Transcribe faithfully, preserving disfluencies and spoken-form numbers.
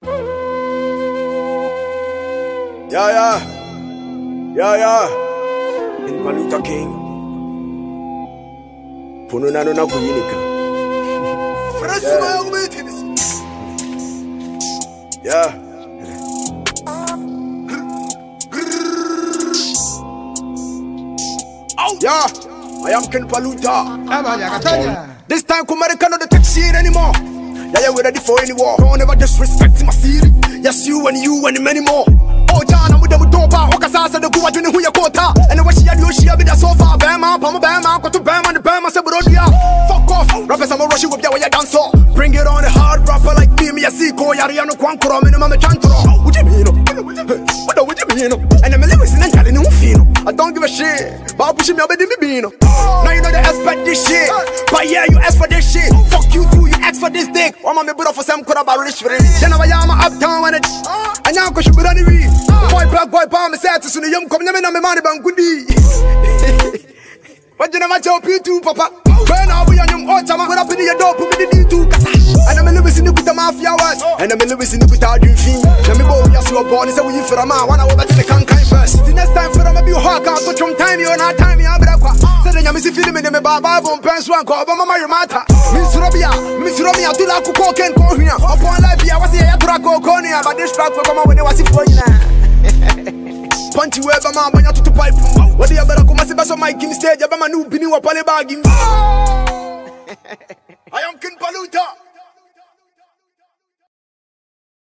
Yeah, yeah. Yeah, yeah. In Paluta King. Pununano na kuyinika. Yeah. Yeah. I am Ken Paluta. This time Kumarika no the take shit anymore. Yeah, yeah, we're ready for any war. Don't ever disrespect my city. Yes, you and you and many more. Oh, John, I'm with them with Dopa. Okasa said the Gua Juni who you quota. And what she had you, she had been so far. Bama, Pama Bama, go to Bama, the Bama, Saburodia. Fuck off. Rappers, I'm a rush with your way dance. Bring it on a hard rapper like me, me, a Siko, Yariano Quancro, minimum chantro. What you mean? What do you mean? And I'm listening and telling you, Fino. I don't give a shit. But pushing me up in the Bino. Now you know they expect this shit. But yeah, you ask for this shit. Fuck you too, you ask for this dick. I'm a member of some crowd about rich for it. Then I am uptown when it. And now I should be running me. Boy, black boy, palm, said to Sunny Yum, come in my money, bang goodie. But you never tell you too, Papa. When I'll be on your autumn, I'm up in your door, put me the two. And I'm a little bit in the mafia was. And I'm a little bit in the without you fee. Let me go, yes, you are born, is a win for a man. One hour back to the cankai first. The next time for them, I'll be hawk out, touch from time, you're not time, you're better. Said I'm missing film in the Baba, bomb, pants, one call, Mama Marimata. Miss Robia, Miss Romia, to like cocaine, call here. Upon life, I was here at Raco, Conia, but this track will come out when they was for you now. Punchy web, man, when you're to pipe. What do you better come and see Basso Mike in stage? I'm a new Bini or Palebag. I am Ken Paluta.